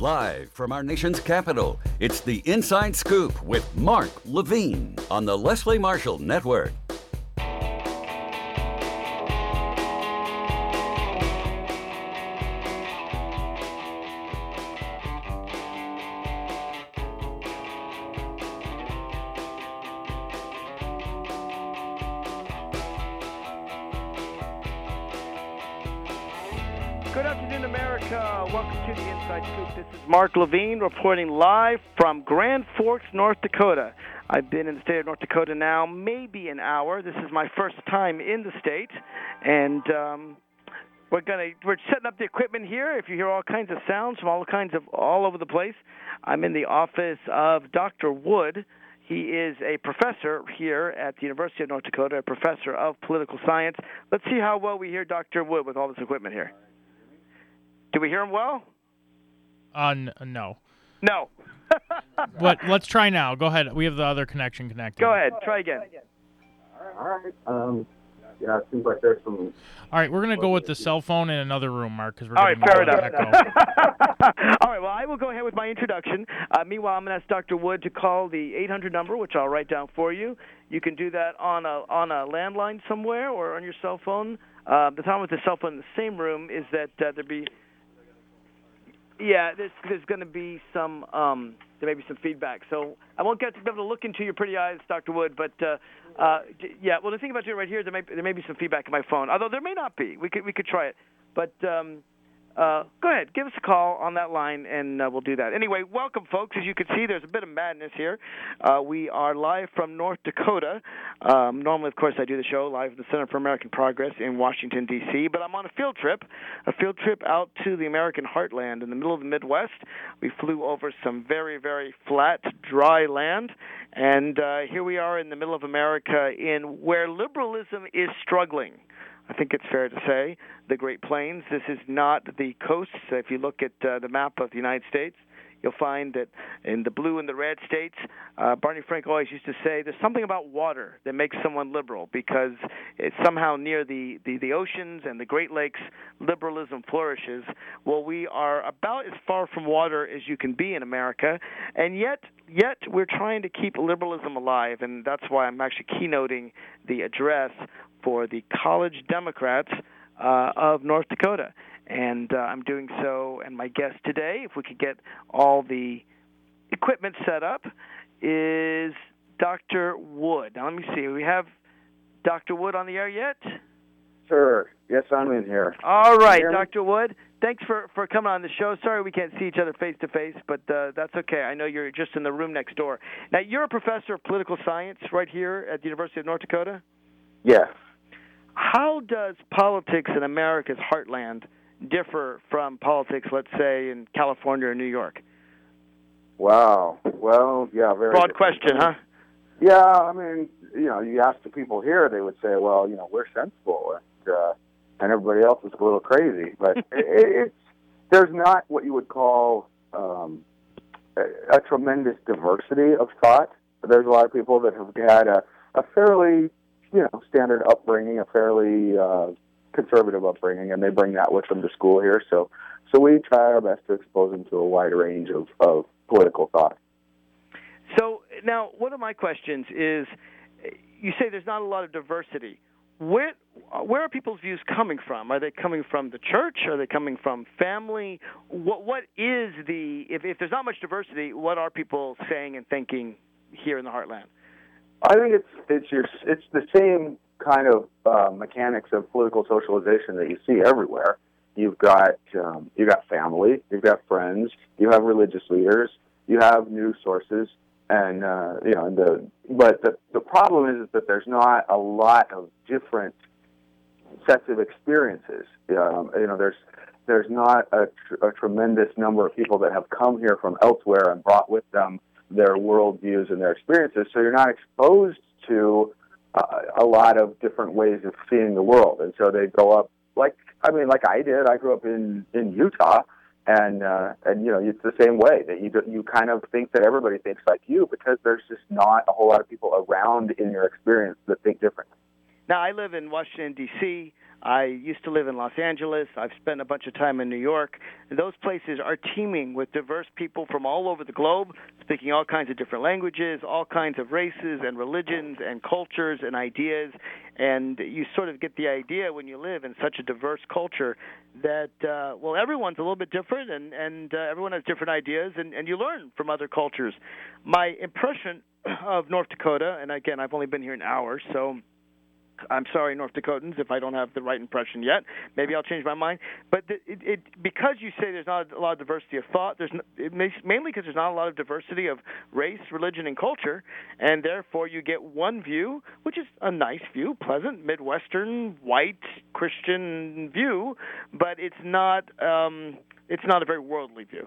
Live from our nation's capital, it's the Inside Scoop with Mark Levine on the Leslie Marshall Network. Good afternoon, America. Welcome to the Inside Scoop. This is Mark Levine reporting live from Grand Forks, North Dakota. I've been in the state of North Dakota now maybe an hour. This is my first time in the state, and we're setting up the equipment here. If you hear all kinds of sounds from all over the place, I'm in the office of Dr. Wood. He is a professor here at the University of North Dakota, a professor of political science. Let's see how well we hear Dr. Wood with all this equipment here. Do we hear him well? No. No. Let's try now. Go ahead. We have the other connection connected. Go ahead. Try again. All right. Yeah, it seems like there's some... All right, we're going to go with the cell phone in another room, Mark, because we're All right, getting fair a lot of echo. All right, well, I will go ahead with my introduction. Meanwhile, I'm going to ask Dr. Wood to call the 800 number, which I'll write down for you. You can do that on a landline somewhere or on your cell phone. The problem with the cell phone in the same room is that there's going to be some there may be some feedback. So I won't get to be able to look into your pretty eyes, Dr. Wood, but well, the thing about doing it right here is there may be some feedback in my phone, although there may not be. We could try it, but go ahead, give us a call on that line, and we'll do that. Anyway, welcome, folks. As you can see, there's a bit of madness here. We are live from North Dakota. Normally, of course, I do the show live at the Center for American Progress in Washington, D.C., but I'm on a field trip out to the American heartland in the middle of the Midwest. We flew over some very, very flat, dry land, and here we are in the middle of America in where liberalism is struggling. I think it's fair to say, the Great Plains. This is not the coast. So if you look at the map of the United States, you'll find that in the blue and the red states, Barney Frank always used to say there's something about water that makes someone liberal because it's somehow near the oceans and the Great Lakes, liberalism flourishes. Well, we are about as far from water as you can be in America, and yet we're trying to keep liberalism alive, and that's why I'm actually keynoting the address for the College Democrats of North Dakota. And I'm doing so, and my guest today, if we could get all the equipment set up, is Dr. Wood. Now, let me see. We have Dr. Wood on the air yet? Sure. Yes, I'm in here. All right, Dr. Wood. Thanks for coming on the show. Sorry we can't see each other face-to-face, but that's okay. I know you're just in the room next door. Now, you're a professor of political science right here at the University of North Dakota? Yes. How does politics in America's heartland differ from politics, let's say, in California or New York? Wow. Well, yeah, very broad question, huh? Yeah, I mean, you ask the people here, they would say, well, we're sensible, and everybody else is a little crazy. But there's not what you would call a tremendous diversity of thought. There's a lot of people that have had a fairly standard upbringing, a fairly conservative upbringing, and they bring that with them to school here. So we try our best to expose them to a wide range of political thought. So now, one of my questions is, you say there's not a lot of diversity. Where are people's views coming from? Are they coming from the church? Are they coming from family? What is if there's not much diversity, what are people saying and thinking here in the heartland? I think it's the same kind of mechanics of political socialization that you see everywhere. You've got family, you've got friends, you have religious leaders, you have news sources, and but the problem is that there's not a lot of different sets of experiences. There's not a tremendous number of people that have come here from elsewhere and brought with them their worldviews and their experiences, so you're not exposed to a lot of different ways of seeing the world. And so they grow up like I did. I grew up in Utah, and it's the same way that you kind of think that everybody thinks like you because there's just not a whole lot of people around in your experience that think differently. Now, I live in Washington, D.C. I used to live in Los Angeles. I've spent a bunch of time in New York. And those places are teeming with diverse people from all over the globe, speaking all kinds of different languages, all kinds of races and religions and cultures and ideas. And you sort of get the idea when you live in such a diverse culture that, well, everyone's a little bit different, and everyone has different ideas, and you learn from other cultures. My impression of North Dakota, and again, I've only been here an hour, so I'm sorry, North Dakotans, if I don't have the right impression yet. Maybe I'll change my mind. But because you say there's not a lot of diversity of thought, mainly because there's not a lot of diversity of race, religion, and culture, and therefore you get one view, which is a nice view, pleasant, Midwestern, white, Christian view, but it's not a very worldly view.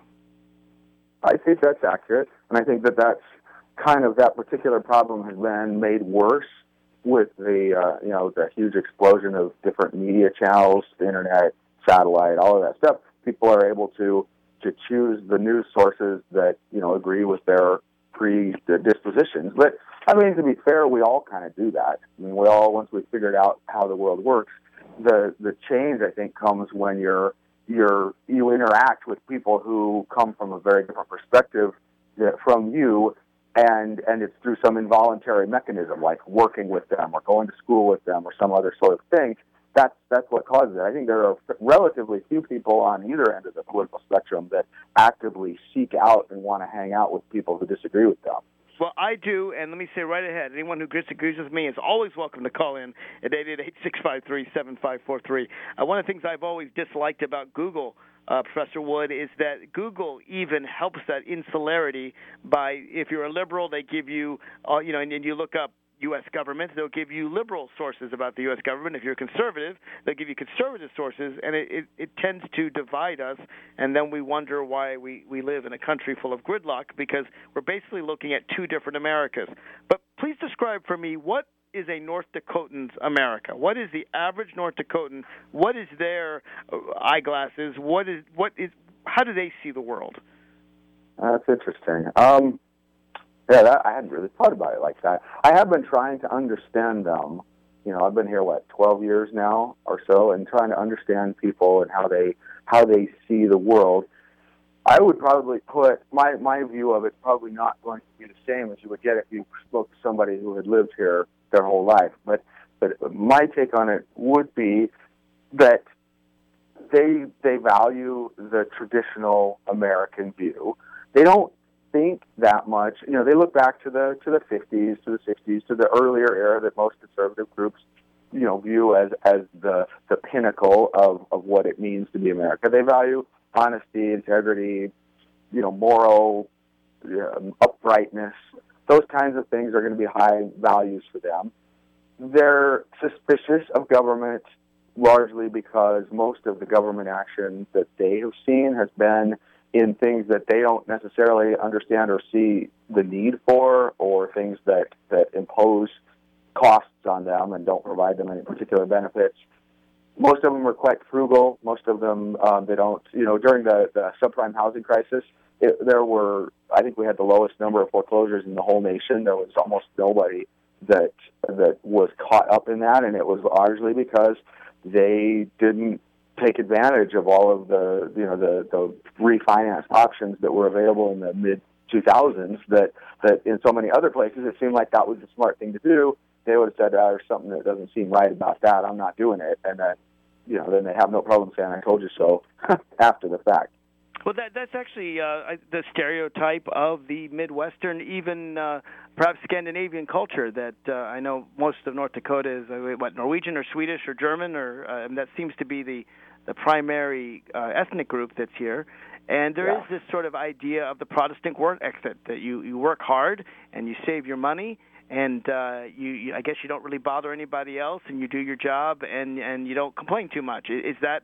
I think that's accurate, and I think that's kind of that particular problem has been made worse with the huge explosion of different media channels, the internet, satellite, all of that stuff. People are able to choose the news sources that agree with their predispositions. But I mean, to be fair, we all kind of do that. I mean, we all, once we figured out how the world works, the change I think comes when you interact with people who come from a very different perspective from you. And it's through some involuntary mechanism, like working with them or going to school with them or some other sort of thing. That's what causes it. I think there are relatively few people on either end of the political spectrum that actively seek out and want to hang out with people who disagree with them. Well, I do, and let me say right ahead, anyone who disagrees with me is always welcome to call in at 888-653-7543. One of the things I've always disliked about Google, Professor Wood, is that Google even helps that insularity by, if you're a liberal, they give you, and you look up U.S. government, they'll give you liberal sources about the U.S. government. If you're conservative, they'll give you conservative sources, and it tends to divide us, and then we wonder why we live in a country full of gridlock, because we're basically looking at two different Americas. But please describe for me, what is a North Dakotan's America? What is the average North Dakotan? What is their eyeglasses? How do they see the world? That's interesting. I hadn't really thought about it like that. I have been trying to understand them. I've been here 12 years now or so, and trying to understand people and how they see the world. I would probably put my view of it probably not going to be the same as you would get if you spoke to somebody who had lived here their whole life. But my take on it would be that they value the traditional American view. They don't think that much. They look back to the 50s, to the 60s, to the earlier era that most conservative groups view as the pinnacle of what it means to be America. They value honesty, integrity, moral uprightness. Those kinds of things are going to be high values for them. They're suspicious of government largely because most of the government action that they have seen has been in things that they don't necessarily understand or see the need for, or things that impose costs on them and don't provide them any particular benefits. Most of them are quite frugal. Most of them, they don't, during the subprime housing crisis, I think we had the lowest number of foreclosures in the whole nation. There was almost nobody that was caught up in that, and it was largely because they didn't take advantage of all of the refinance options that were available in the mid-2000s that in so many other places it seemed like that was the smart thing to do. They would have said, there's something that doesn't seem right about that, I'm not doing it. And then they have no problem saying, I told you so, after the fact. Well, that's actually the stereotype of the Midwestern, even perhaps Scandinavian culture that I know most of North Dakota is, Norwegian or Swedish or German, and that seems to be the primary ethnic group that's here. And there is this sort of idea of the Protestant work ethic, that you work hard and you save your money, and you I guess you don't really bother anybody else, and you do your job, and you don't complain too much. Is that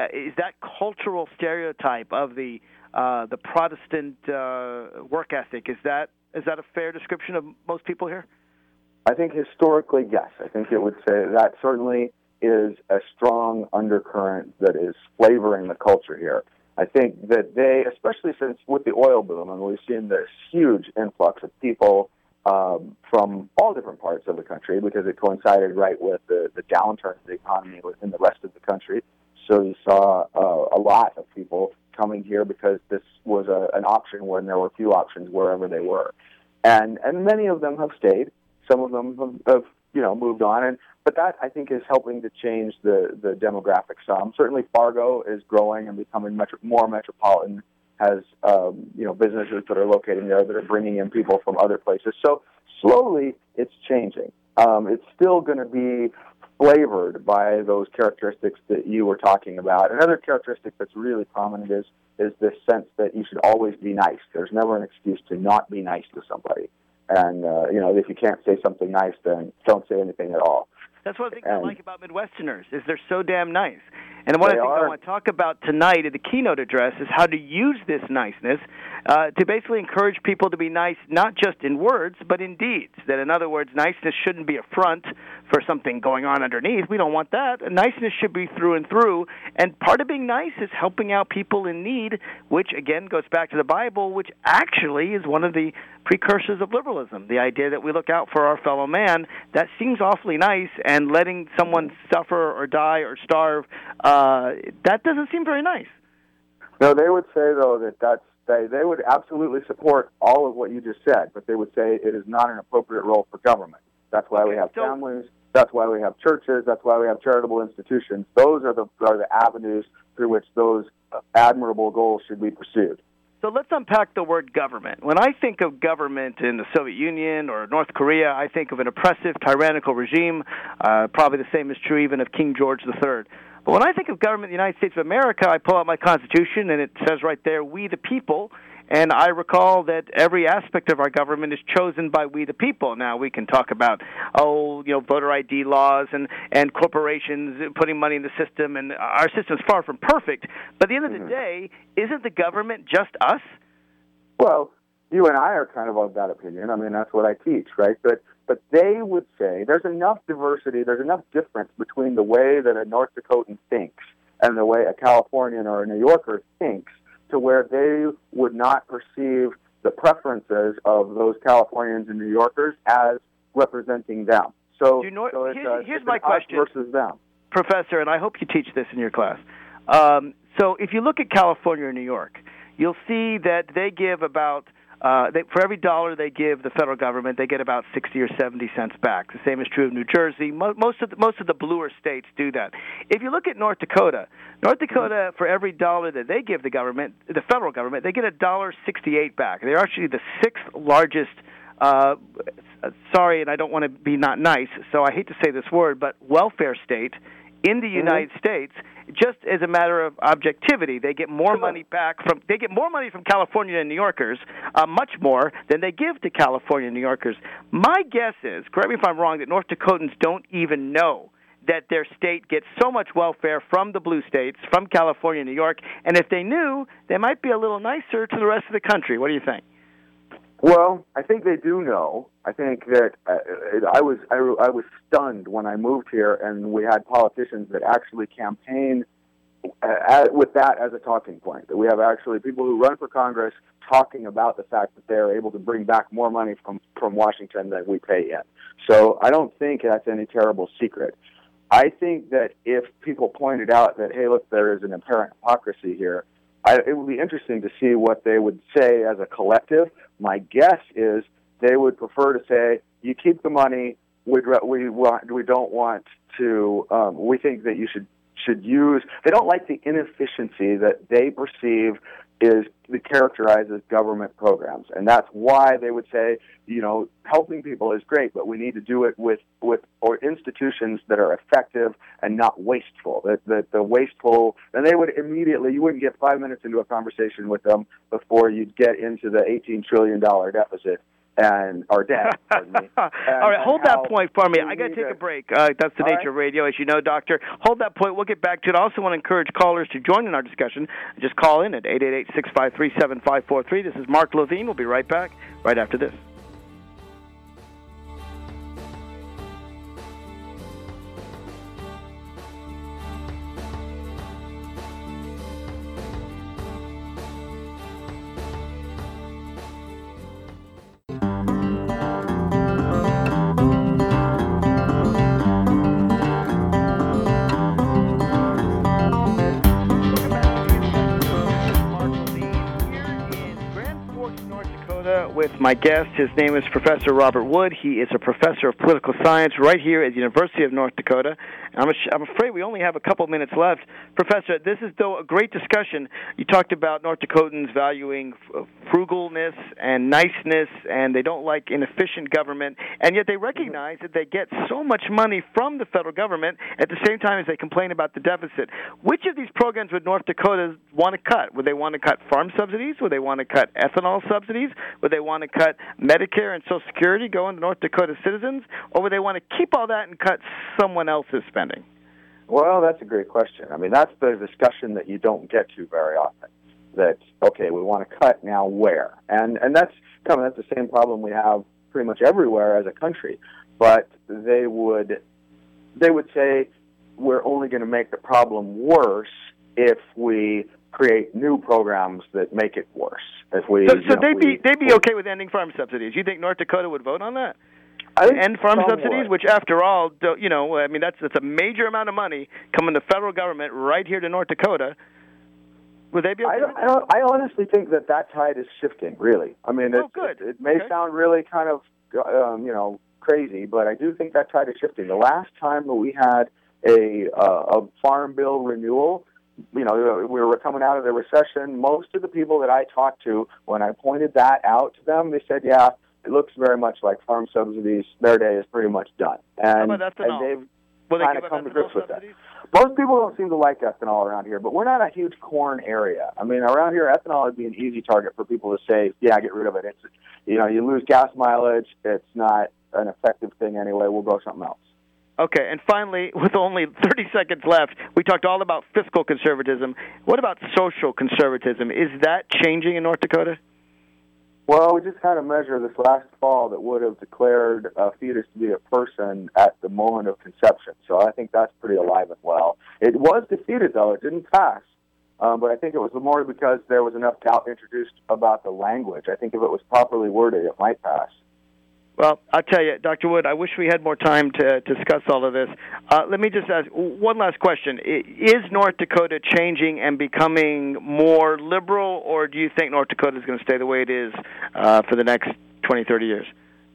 cultural stereotype of the Protestant work ethic? Is that a fair description of most people here? I think historically, yes. I think it would say that certainly is a strong undercurrent that is flavoring the culture here. I think that they, especially since with the oil boom, and we've seen this huge influx of people from all different parts of the country because it coincided right with the downturn of the economy in the rest of the country. So you saw a lot of people coming here because this was an option when there were few options wherever they were. And many of them have stayed. Some of them have moved on. But that, I think, is helping to change the demographic some. Certainly Fargo is growing and becoming more metropolitan, has businesses that are located there that are bringing in people from other places. So slowly it's changing. It's still going to be flavored by those characteristics that you were talking about. Another characteristic that's really prominent is this sense that you should always be nice. There's never an excuse to not be nice to somebody. And, if you can't say something nice, then don't say anything at all. That's one of the things I like about Midwesterners, is they're so damn nice. And one of the things I want to talk about tonight in the keynote address is how to use this niceness to basically encourage people to be nice, not just in words, but in deeds. That, in other words, niceness shouldn't be a front for something going on underneath. We don't want that. Niceness should be through and through. And part of being nice is helping out people in need, which, again, goes back to the Bible, which actually is one of the precursors of liberalism, the idea that we look out for our fellow man. That seems awfully nice, and letting someone suffer or die or starve, that doesn't seem very nice. No, they would say, though, they would absolutely support all of what you just said, but they would say it is not an appropriate role for government. That's why we have families. That's why we have churches. That's why we have charitable institutions. Those are the avenues through which those admirable goals should be pursued. So let's unpack the word government. When I think of government in the Soviet Union or North Korea, I think of an oppressive, tyrannical regime. Probably the same is true even of King George III. But when I think of government in the United States of America, I pull out my Constitution, and it says right there, "We the people." And I recall that every aspect of our government is chosen by we the people. Now, we can talk about, voter ID laws and corporations putting money in the system, and our system is far from perfect. But at the end of the day, isn't the government just us? Well, you and I are kind of that opinion. I mean, that's what I teach, right? But they would say there's enough diversity, there's enough difference between the way that a North Dakotan thinks and the way a Californian or a New Yorker thinks, to where they would not perceive the preferences of those Californians and New Yorkers as representing them. So, here's my question, us versus them. Professor, and I hope you teach this in your class. So if you look at California or New York, you'll see that they give about, for every dollar they give the federal government, they get about 60 or 70 cents back. The same is true of New Jersey. Most of the bluer states do that. If you look at North Dakota, for every dollar that they give the government, the federal government, they get $1.68 back. They're actually the sixth largest. Sorry, and I don't want to be not nice, so I hate to say this word, but welfare state in the United States. Just as a matter of objectivity, they get more money from California and New Yorkers, much more than they give to California and New Yorkers. My guess is, correct me if I'm wrong, that North Dakotans don't even know that their state gets so much welfare from the blue states, from California and New York, and if they knew, they might be a little nicer to the rest of the country. What do you think? Well, I think they do know. I think that I was stunned when I moved here, and we had politicians that actually campaign with that as a talking point. That we have actually people who run for Congress talking about the fact that they're able to bring back more money from Washington than we pay in. So I don't think that's any terrible secret. I think that if people pointed out that, hey, look, there is an apparent hypocrisy here, it would be interesting to see what they would say as a collective. My guess is they would prefer to say, you keep the money, we don't want to, we think that you should use, they don't like the inefficiency that they perceive characterizes government programs. And that's why they would say, helping people is great, but we need to do it with institutions that are effective and not wasteful. The wasteful, and they would immediately, you wouldn't get 5 minutes into a conversation with them before you'd get into the $18 trillion deficit. Or debt, pardon me. All right, hold that point for me. I got to take a break. That's the nature of radio, as you know, Doctor. Hold that point. We'll get back to it. I also want to encourage callers to join in our discussion. Just call in at 888-653-7543. This is Mark Levine. We'll be right back right after this. Dakota with my guest. His name is Professor Robert Wood. He is a professor of political science right here at the University of North Dakota. I'm afraid we only have a couple minutes left. Professor, this is, though, a great discussion. You talked about North Dakotans valuing frugalness and niceness, and they don't like inefficient government, and yet they recognize that they get so much money from the federal government at the same time as they complain about the deficit. Which of these programs would North Dakota want to cut? Would they want to cut farm subsidies? Would they want to cut ethanol subsidies? Would they want to cut Medicare and Social Security going to North Dakota citizens? Or would they want to keep all that and cut someone else's spending? Well, that's a great question. I mean, that's the discussion that you don't get to very often. That, okay, we want to cut, now where? And that's the same problem we have pretty much everywhere as a country. But they would say we're only going to make the problem worse if we create new programs that make it worse. If we, they'd be okay with ending farm subsidies. You think North Dakota would vote on that? End farm subsidies, which, after all, I mean, that's a major amount of money coming to federal government right here to North Dakota. Would they be okay? I honestly think that tide is shifting. Really, I mean, it may sound really kind of crazy, but I do think that tide is shifting. The last time that we had a farm bill renewal, we were coming out of the recession. Most of the people that I talked to, when I pointed that out to them, they said, "Yeah, it looks very much like farm subsidies. Their day is pretty much done." And they've kind of come to grips with that. Most people don't seem to like ethanol around here, but we're not a huge corn area. I mean, around here, ethanol would be an easy target for people to say, "Yeah, get rid of it." It's, you lose gas mileage. It's not an effective thing anyway. We'll go something else. Okay, and finally, with only 30 seconds left, we talked all about fiscal conservatism. What about social conservatism? Is that changing in North Dakota? Well, we just had a measure this last fall that would have declared a fetus to be a person at the moment of conception. So I think that's pretty alive and well. It was defeated, though. It didn't pass. But I think it was more because there was enough doubt introduced about the language. I think if it was properly worded, it might pass. Well, I'll tell you, Dr. Wood, I wish we had more time to discuss all of this. Let me just ask one last question. Is North Dakota changing and becoming more liberal, or do you think North Dakota is going to stay the way it is for the next 20, 30 years?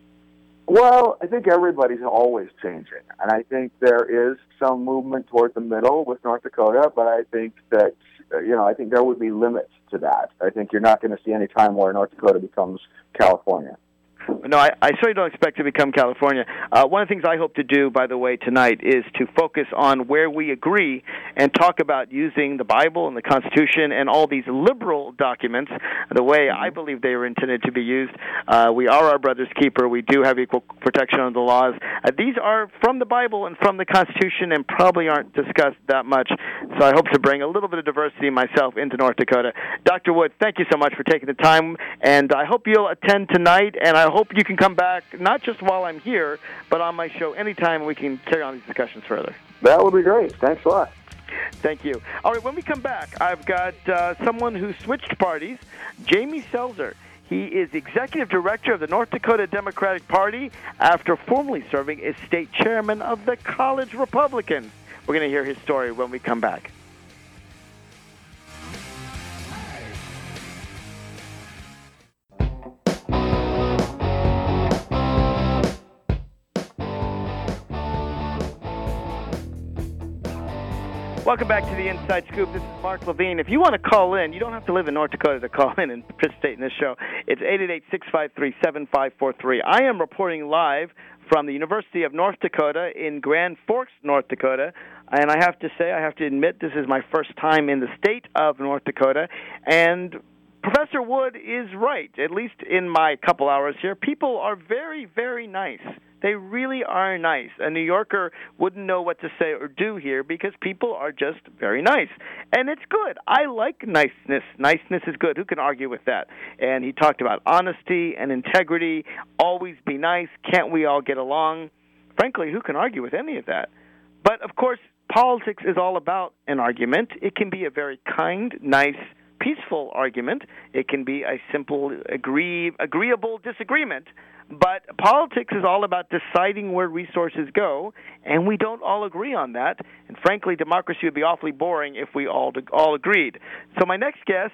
Well, I think everybody's always changing, and I think there is some movement toward the middle with North Dakota, but I think that, I think there would be limits to that. I think you're not going to see any time where North Dakota becomes California. No, I certainly don't expect to become California. One of the things I hope to do, by the way, tonight is to focus on where we agree and talk about using the Bible and the Constitution and all these liberal documents the way I believe they were intended to be used. We are our brother's keeper. We do have equal protection under the laws. These are from the Bible and from the Constitution and probably aren't discussed that much. So I hope to bring a little bit of diversity myself into North Dakota. Dr. Wood, thank you so much for taking the time, and I hope you'll attend tonight, and I hope you can come back, not just while I'm here, but on my show anytime we can carry on these discussions further. That would be great. Thanks a lot. Thank you. All right, when we come back, I've got someone who switched parties, Jamie Selzer. He is executive director of the North Dakota Democratic Party after formerly serving as state chairman of the College Republicans. We're going to hear his story when we come back. Welcome back to the Inside Scoop. This is Mark Levine. If you want to call in, you don't have to live in North Dakota to call in and participate in this show. It's 888-653-7543. I am reporting live from the University of North Dakota in Grand Forks, North Dakota. And I have to admit, this is my first time in the state of North Dakota. And Professor Wood is right, at least in my couple hours here. People are very, very nice. They really are nice. A New Yorker wouldn't know what to say or do here because people are just very nice. And it's good. I like niceness. Niceness is good. Who can argue with that? And he talked about honesty and integrity, always be nice, can't we all get along? Frankly, who can argue with any of that? But, of course, politics is all about an argument. It can be a very kind, nice, peaceful argument. It can be a simple, agreeable disagreement. But politics is all about deciding where resources go, and we don't all agree on that. And frankly, democracy would be awfully boring if we all agreed. So my next guest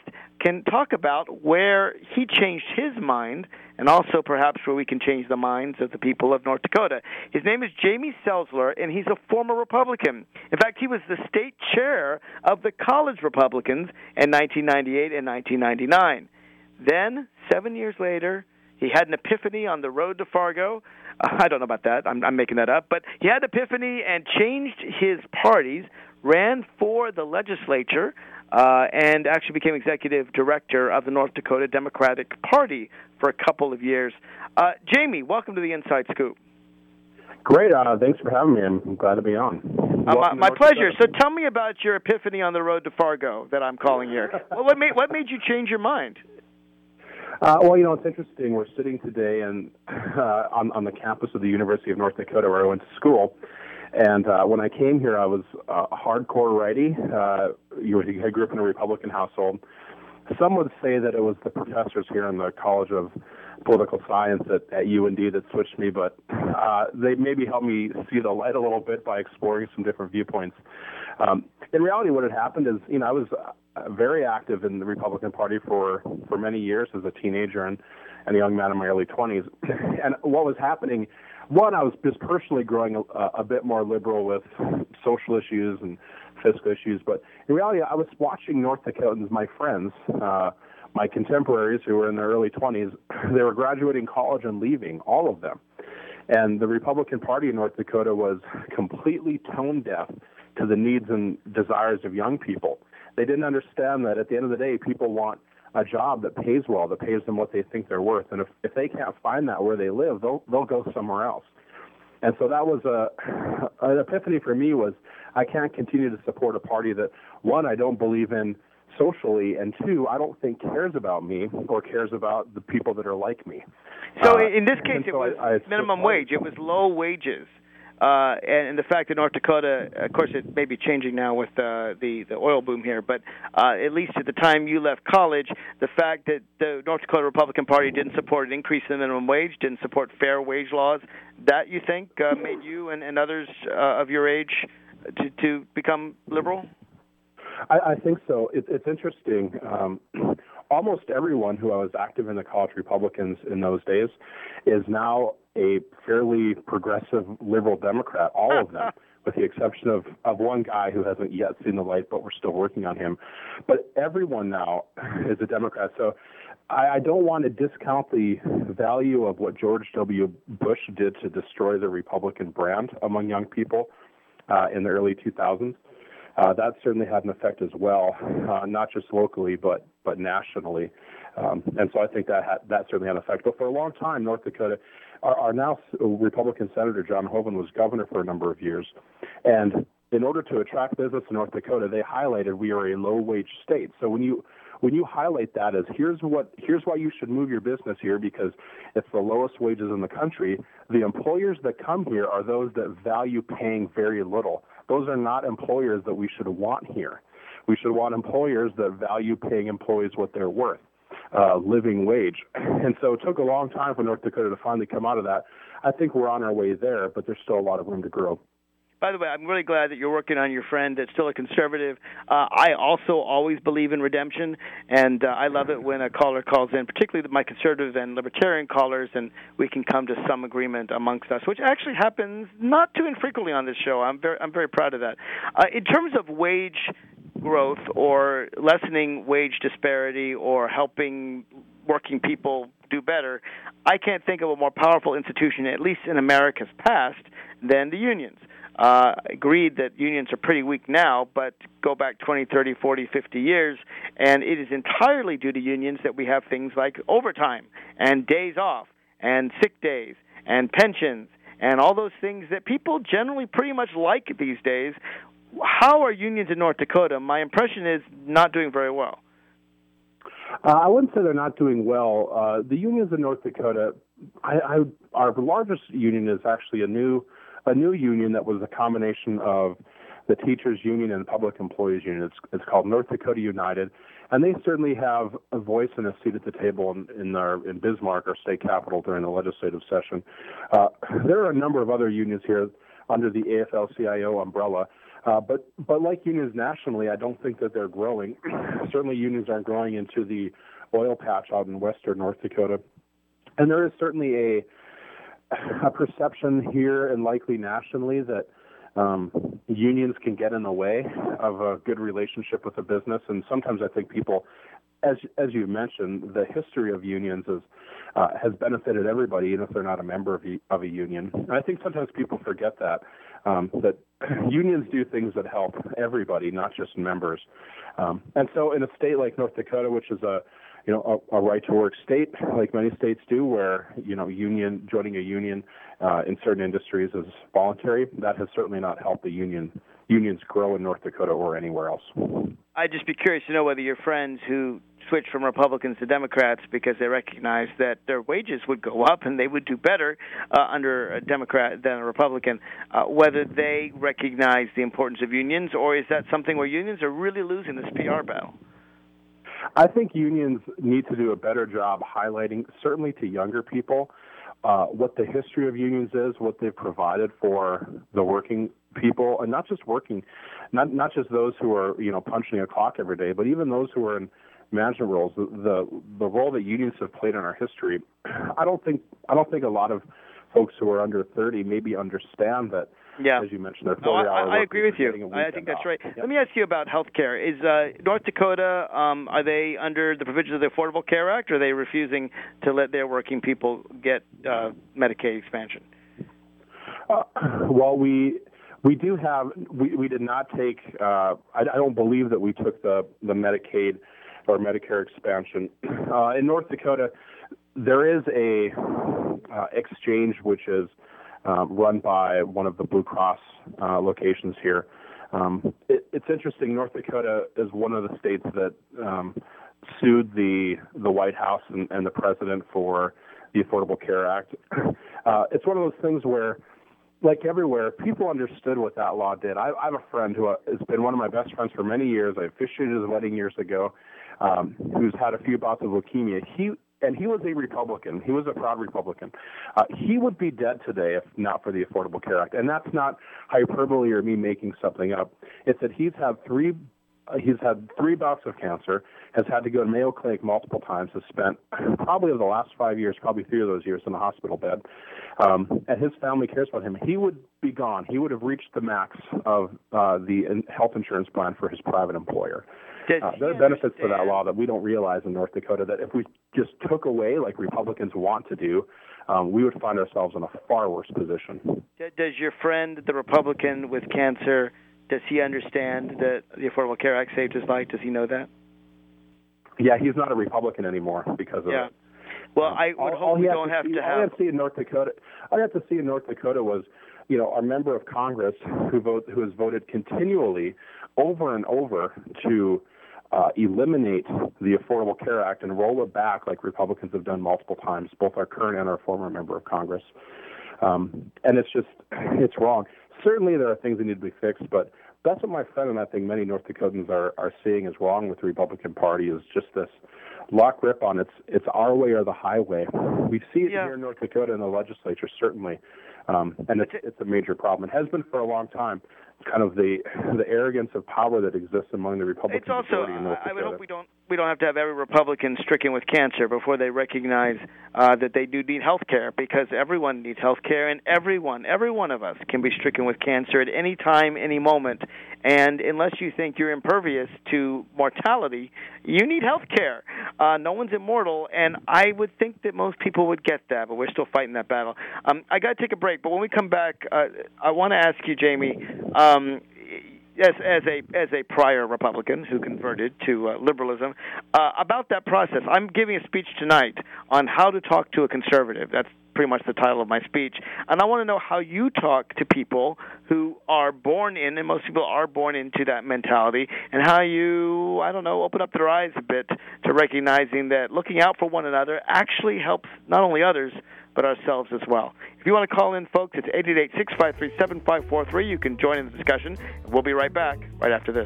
can talk about where he changed his mind and also perhaps where we can change the minds of the people of North Dakota. His name is Jamie Selzler, and he's a former Republican. In fact, he was the state chair of the College Republicans in 1998 and 1999. Then, 7 years later, he had an epiphany on the road to Fargo. I don't know about that. I'm making that up. But he had an epiphany and changed his parties, ran for the legislature, and actually became executive director of the North Dakota Democratic Party for a couple of years. Jamie, welcome to the Inside Scoop. Great. Thanks for having me. I'm glad to be on. My pleasure. So tell me about your epiphany on the road to Fargo that I'm calling here. Well, what made you change your mind? Well, it's interesting. We're sitting today on the campus of the University of North Dakota where I went to school. And when I came here, I was a hardcore righty. I grew up in a Republican household. Some would say that it was the professors here in the College of Political Science at UND that switched me, but they maybe helped me see the light a little bit by exploring some different viewpoints. In reality, what had happened is, I was very active in the Republican Party for many years as a teenager and a young man in my early 20s. And what was happening, one, I was just personally growing a bit more liberal with social issues and fiscal issues, but in reality, I was watching North Dakotans, my friends, my contemporaries who were in their early 20s, they were graduating college and leaving, all of them. And the Republican Party in North Dakota was completely tone deaf to the needs and desires of young people. They didn't understand that at the end of the day, people want a job that pays well, that pays them what they think they're worth. And if they can't find that where they live, they'll go somewhere else. And so that was an epiphany for me was I can't continue to support a party that, one, I don't believe in socially, and two, I don't think cares about me or cares about the people that are like me. So in this case, it was minimum wage. It was low wages. And the fact that North Dakota, of course, it may be changing now with the oil boom here, but at least at the time you left college, the fact that the North Dakota Republican Party didn't support an increase in the minimum wage, didn't support fair wage laws, that you think made you and others of your age to become liberal? I think so. It's interesting. Almost everyone who was active in the College Republicans in those days is now a fairly progressive liberal Democrat, all of them, with the exception of one guy who hasn't yet seen the light, but we're still working on him. But everyone now is a Democrat. So I don't want to discount the value of what George W. Bush did to destroy the Republican brand among young people in the early 2000s. That certainly had an effect as well, not just locally, but nationally. And so I think that certainly had an effect. But for a long time, North Dakota, our now Republican Senator John Hoeven was governor for a number of years. And in order to attract business in North Dakota, they highlighted we are a low-wage state. So when you highlight that as here's why you should move your business here because it's the lowest wages in the country, the employers that come here are those that value paying very little. Those are not employers that we should want here. We should want employers that value paying employees what they're worth, living wage. And so it took a long time for North Dakota to finally come out of that. I think we're on our way there, but there's still a lot of room to grow. By the way, I'm really glad that you're working on your friend that's still a conservative. I also always believe in redemption, and I love it when a caller calls in, particularly my conservative and libertarian callers, and we can come to some agreement amongst us, which actually happens not too infrequently on this show. I'm very proud of that. In terms of wage growth or lessening wage disparity or helping working people do better, I can't think of a more powerful institution, at least in America's past, than the unions. Agreed that unions are pretty weak now, but go back 20, 30, 40, 50 years, and it is entirely due to unions that we have things like overtime and days off and sick days and pensions and all those things that people generally pretty much like these days. How are unions in North Dakota? My impression is not doing very well. I wouldn't say they're not doing well. The unions in North Dakota, our largest union is actually a new union that was a combination of the teachers union and the public employees union. It's called North Dakota United, and they certainly have a voice and a seat at the table in Bismarck, our state capital, during the legislative session. There are a number of other unions here under the AFL-CIO umbrella. But like unions nationally, I don't think that they're growing. Certainly unions aren't growing into the oil patch out in western North Dakota. And there is certainly a perception here and likely nationally that unions can get in the way of a good relationship with a business. And sometimes I think people, as you mentioned, the history of unions has benefited everybody, even if they're not a member of a union. And I think sometimes people forget that unions do things that help everybody, not just members. And so in a state like North Dakota, which is a right to work state, like many states do, where joining a union in certain industries is voluntary, that has certainly not helped the unions grow in North Dakota or anywhere else. I'd just be curious to know whether your friends who switched from Republicans to Democrats because they recognized that their wages would go up and they would do better under a Democrat than a Republican, whether they recognize the importance of unions, or is that something where unions are really losing this PR battle? I think unions need to do a better job highlighting, certainly to younger people, what the history of unions is, what they've provided for the working people, and not just not just those who are punching a clock every day, but even those who are in management roles. The role that unions have played in our history. I don't think a lot of folks who are under 30 maybe understand that. Yeah. As you mentioned, I agree with you. I think that's right. Yep. Let me ask you about health care. Is North Dakota, are they under the provisions of the Affordable Care Act, or are they refusing to let their working people get Medicaid expansion? Well, we do have, we did not take, I don't believe that we took the Medicaid or Medicare expansion. In North Dakota, there is a exchange which is run by one of the Blue Cross locations here. It's interesting. North Dakota is one of the states that sued the White House and the president for the Affordable Care Act. It's one of those things where, like everywhere, people understood what that law did. I have a friend who has been one of my best friends for many years. I officiated his wedding years ago, who's had a few bouts of leukemia. He was a Republican. He was a proud Republican. He would be dead today if not for the Affordable Care Act. And that's not hyperbole or me making something up. It's that he's had three bouts of cancer, has had to go to Mayo Clinic multiple times, has spent probably over the last 5 years, probably 3 of those years in the hospital bed. And his family cares about him. He would be gone. He would have reached the max of the health insurance plan for his private employer. There are benefits to that law that we don't realize in North Dakota, that if we just took away, like Republicans want to do, we would find ourselves in a far worse position. Does your friend, the Republican with cancer, does he understand that the Affordable Care Act saved his life? Does he know that? Yeah, he's not a Republican anymore because of it. Well, I would hope we don't have to have. All I have to see in North Dakota was, our member of Congress who has voted continually over and over to eliminate the Affordable Care Act and roll it back like Republicans have done multiple times, both our current and our former member of Congress. And it's wrong. Certainly there are things that need to be fixed, but that's what my friend and I think many North Dakotans are seeing is wrong with the Republican Party, is just this lock grip on it's our way or the highway. We see it here in North Dakota in the legislature, certainly, and it's a major problem. It has been for a long time. Kind of the arrogance of power that exists among the Republican majority in North Dakota. I would hope we don't have to have every Republican stricken with cancer before they recognize that they do need health care, because everyone needs health care, and every one of us can be stricken with cancer at any time, any moment. And unless you think you're impervious to mortality, you need health care. No one's immortal, and I would think that most people would get that, but we're still fighting that battle. I got to take a break, but when we come back, I want to ask you, Jamie, as a prior Republican who converted to liberalism, about that process. I'm giving a speech tonight on how to talk to a conservative. That's pretty much the title of my speech. And I want to know how you talk to people who are born in, and most people are born into that mentality, and how you, open up their eyes a bit to recognizing that looking out for one another actually helps not only others, but ourselves as well. If you want to call in, folks, it's 888-653-7543. You can join in the discussion. We'll be right back right after this.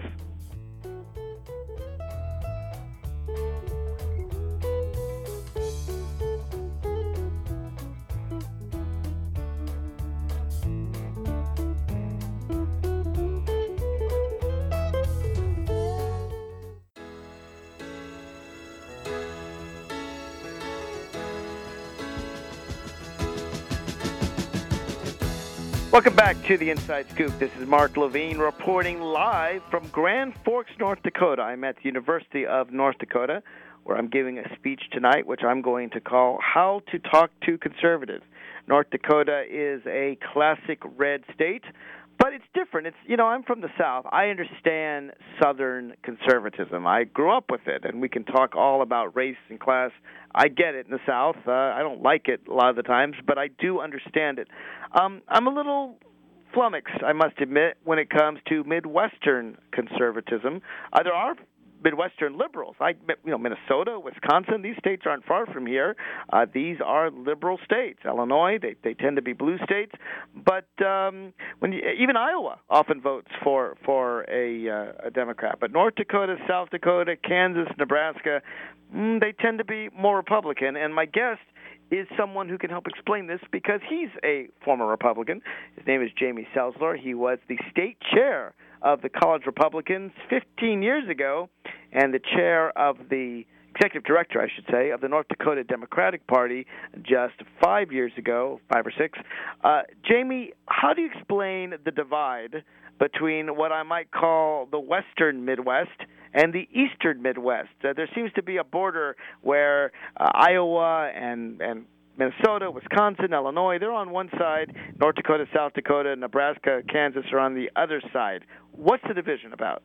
Welcome back to the Inside Scoop. This is Mark Levine reporting live from Grand Forks, North Dakota. I'm at the University of North Dakota, where I'm giving a speech tonight, which I'm going to call How to Talk to Conservatives. North Dakota is a classic red state, but it's different. I'm from the South. I understand Southern conservatism. I grew up with it, and we can talk all about race and class. I get it in the South. I don't like it a lot of the times, but I do understand it. I'm a little flummoxed, I must admit, when it comes to Midwestern conservatism. There are Midwestern liberals. Minnesota, Wisconsin, these states aren't far from here. These are liberal states. Illinois, they tend to be blue states. But even Iowa often votes for a Democrat. But North Dakota, South Dakota, Kansas, Nebraska, they tend to be more Republican. And my guest is someone who can help explain this because he's a former Republican. His name is Jamie Selzler. He was the state chair of the College Republicans 15 years ago and the chair of the executive director, I should say, of the North Dakota Democratic Party just 5 years ago, 5 or 6. Jamie, how do you explain the divide between what I might call the Western Midwest and the Eastern Midwest? There seems to be a border where Iowa and Minnesota, Wisconsin, Illinois, they're on one side. North Dakota, South Dakota, Nebraska, Kansas are on the other side. What's the division about?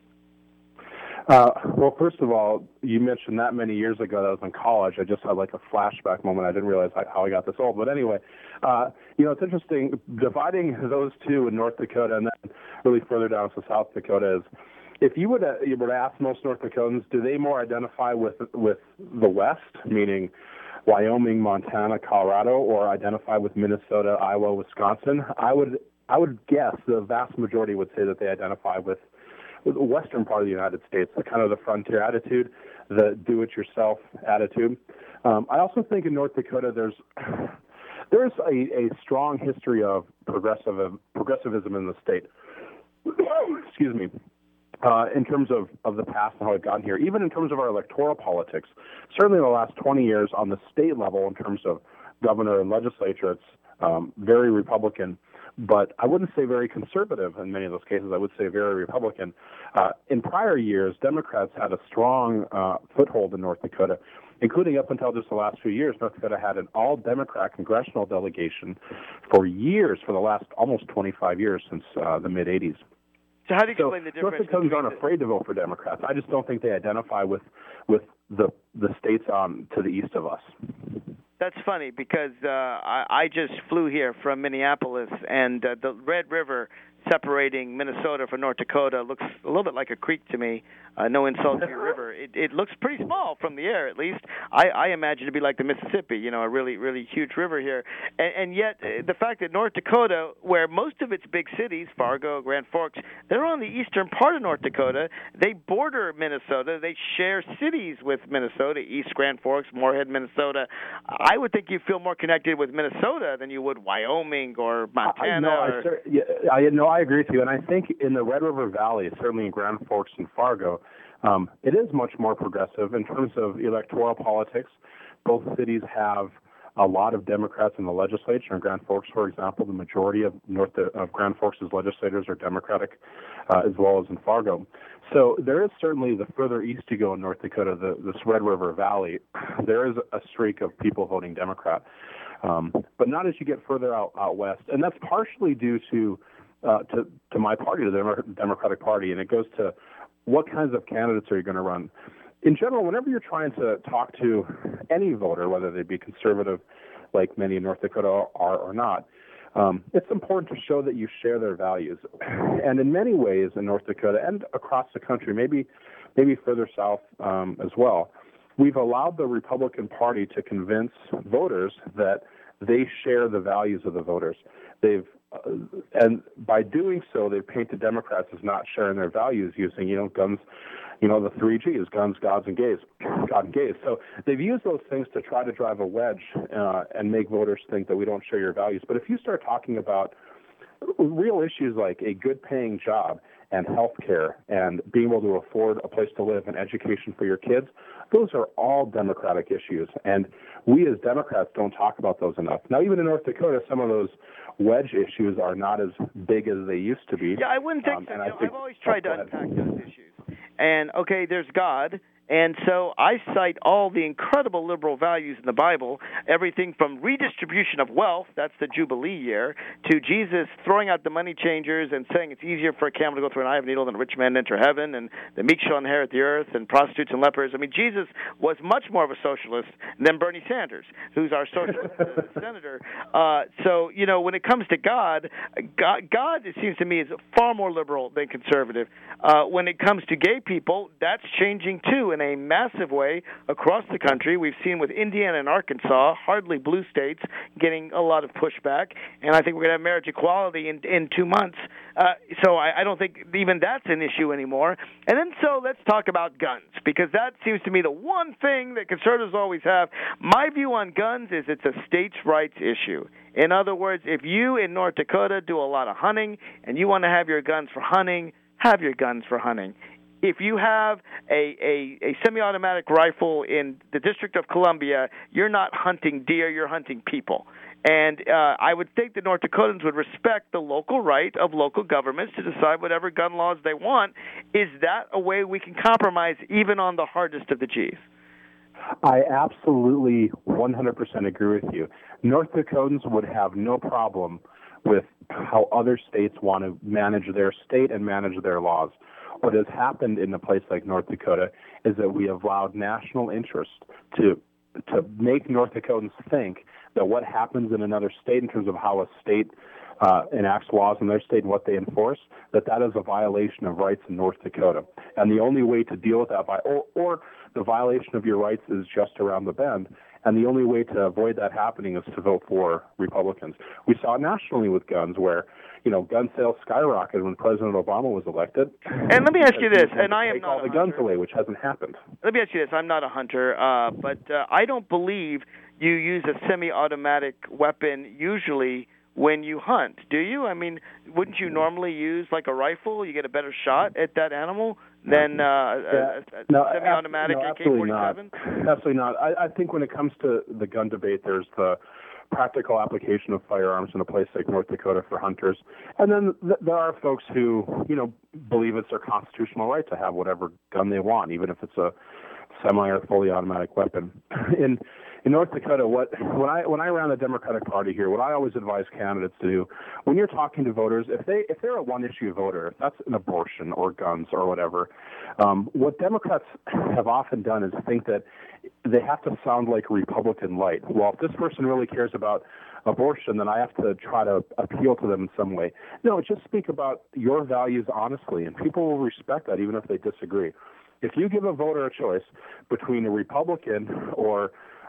Well, first of all, you mentioned that many years ago that I was in college. I just had like a flashback moment. I didn't realize how I got this old. But anyway, it's interesting. Dividing those two in North Dakota and then really further down to South Dakota is, if you were to ask most North Dakotans, do they more identify with the West, meaning Wyoming, Montana, Colorado, or identify with Minnesota, Iowa, Wisconsin? I would guess the vast majority would say that they identify with the western part of the United States, the kind of the frontier attitude, the do-it-yourself attitude. I also think in North Dakota there's a strong history of progressivism in the state. Excuse me. In terms of the past and how we've gotten here, even in terms of our electoral politics, certainly in the last 20 years on the state level in terms of governor and legislature, it's very Republican, but I wouldn't say very conservative in many of those cases. I would say very Republican. In prior years, Democrats had a strong foothold in North Dakota, including up until just the last few years. North Dakota had an all-Democrat congressional delegation for years, for the last almost 25 years since the mid-'80s. So how do you explain the difference? North Dakotans aren't afraid to vote for Democrats. I just don't think they identify with the states to the east of us. That's funny because I just flew here from Minneapolis, and the Red River separating Minnesota from North Dakota looks a little bit like a creek to me. No insult to your river. It looks pretty small from the air, at least. I imagine it to be like the Mississippi, a really, really huge river here. And yet, the fact that North Dakota, where most of its big cities, Fargo, Grand Forks, they're on the eastern part of North Dakota. They border Minnesota. They share cities with Minnesota, East Grand Forks, Moorhead, Minnesota. I would think you feel more connected with Minnesota than you would Wyoming or Montana. I agree with you. And I think in the Red River Valley, certainly in Grand Forks and Fargo, it is much more progressive in terms of electoral politics. Both cities have a lot of Democrats in the legislature. In Grand Forks, for example, the majority of Grand Forks' legislators are Democratic, as well as in Fargo. So there is certainly, the further east you go in North Dakota, this Red River Valley, there is a streak of people voting Democrat. But not as you get further out west. And that's partially due to my party, the Democratic Party, and it goes to what kinds of candidates are you going to run. In general, whenever you're trying to talk to any voter, whether they be conservative, like many in North Dakota are or not, it's important to show that you share their values. And in many ways in North Dakota and across the country, maybe further south as well, we've allowed the Republican Party to convince voters that they share the values of the voters. And by doing so, they've painted Democrats as not sharing their values, using, guns, the 3 Gs, guns, gods, and gays, God and gays. So they've used those things to try to drive a wedge and make voters think that we don't share your values. But if you start talking about real issues like a good-paying job and health care and being able to afford a place to live and education for your kids, those are all Democratic issues, and we as Democrats don't talk about those enough. Now, even in North Dakota, some of those wedge issues are not as big as they used to be. Yeah, I wouldn't think so. I've always tried to unpack those issues. And, okay, there's God. And so I cite all the incredible liberal values in the Bible, everything from redistribution of wealth, that's the Jubilee year, to Jesus throwing out the money changers and saying it's easier for a camel to go through an eye of a needle than a rich man to enter heaven, and the meek shall inherit the earth, and prostitutes and lepers. I mean, Jesus was much more of a socialist than Bernie Sanders, who's our socialist senator. So, you know, when it comes to God, it seems to me, is far more liberal than conservative. When it comes to gay people, that's changing, too, in a massive way across the country. We've seen with Indiana and Arkansas, hardly blue states, getting a lot of pushback, and I think we're going to have marriage equality in 2 months. So I don't think even that's an issue anymore. And then so let's talk about guns, because that seems to me the one thing that conservatives always have. My view on guns is it's a states' rights issue. In other words, if you in North Dakota do a lot of hunting and you want to have your guns for hunting, have your guns for hunting. If you have a semi-automatic rifle in the District of Columbia, you're not hunting deer, you're hunting people. And I would think that North Dakotans would respect the local right of local governments to decide whatever gun laws they want. Is that a way we can compromise even on the hardest of the Gs? I absolutely 100% agree with you. North Dakotans would have no problem with how other states want to manage their state and manage their laws. What has happened in a place like North Dakota is that we have allowed national interest to make North Dakotans think that what happens in another state in terms of how a state enacts laws in their state and what they enforce, that is a violation of rights in North Dakota. And the only way to deal with that, or the violation of your rights is just around the bend, and the only way to avoid that happening is to vote for Republicans. We saw it nationally with guns where, you know, gun sales skyrocketed when President Obama was elected. And let me ask you this, and I am take not all the guns away, which hasn't happened. Let me ask you this. I'm not a hunter, but I don't believe you use a semi-automatic weapon usually when you hunt, do you? I mean, wouldn't you normally use like a rifle? You get a better shot at that animal than a semi-automatic AK-47? Absolutely not. I think when it comes to the gun debate, there's the practical application of firearms in a place like North Dakota for hunters. And then there are folks who, you know, believe it's their constitutional right to have whatever gun they want, even if it's a semi or fully automatic weapon. In North Dakota, when I ran the Democratic Party here, what I always advise candidates to do, when you're talking to voters, if they're a one-issue voter, if that's an abortion or guns or whatever, what Democrats have often done is think that they have to sound like Republican light. Well, if this person really cares about abortion, then I have to try to appeal to them in some way. No, just speak about your values honestly, and people will respect that even if they disagree. If you give a voter a choice between a Republican or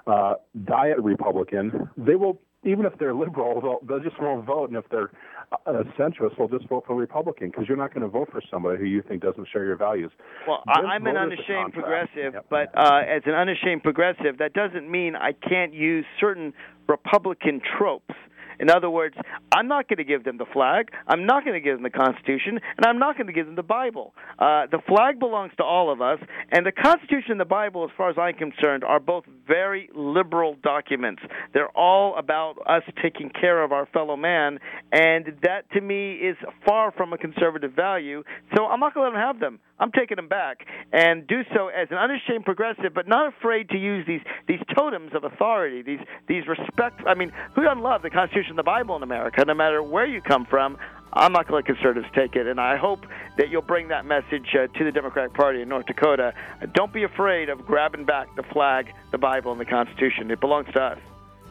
diet Republican, they will, even if they're liberal, they'll just won't vote, and if they're centrist, they'll just vote for Republican, because you're not going to vote for somebody who you think doesn't share your values. Well, I'm an unashamed progressive, yep. But as an unashamed progressive, that doesn't mean I can't use certain Republican tropes. In other words, I'm not going to give them the flag, I'm not going to give them the Constitution, and I'm not going to give them the Bible. The flag belongs to all of us, and the Constitution and the Bible, as far as I'm concerned, are both very liberal documents. They're all about us taking care of our fellow man, and that, to me, is far from a conservative value, so I'm not going to let them have them. I'm taking them back, and do so as an unashamed progressive, but not afraid to use these totems of authority, these respect. I mean, who doesn't love the Constitution and the Bible in America, no matter where you come from? I'm not going to let conservatives take it, and I hope that you'll bring that message to the Democratic Party in North Dakota. Don't be afraid of grabbing back the flag, the Bible, and the Constitution. It belongs to us.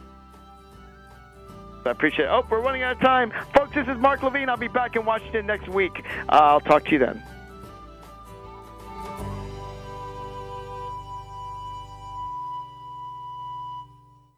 I appreciate it. Oh, we're running out of time. Folks, this is Mark Levine. I'll be back in Washington next week. I'll talk to you then.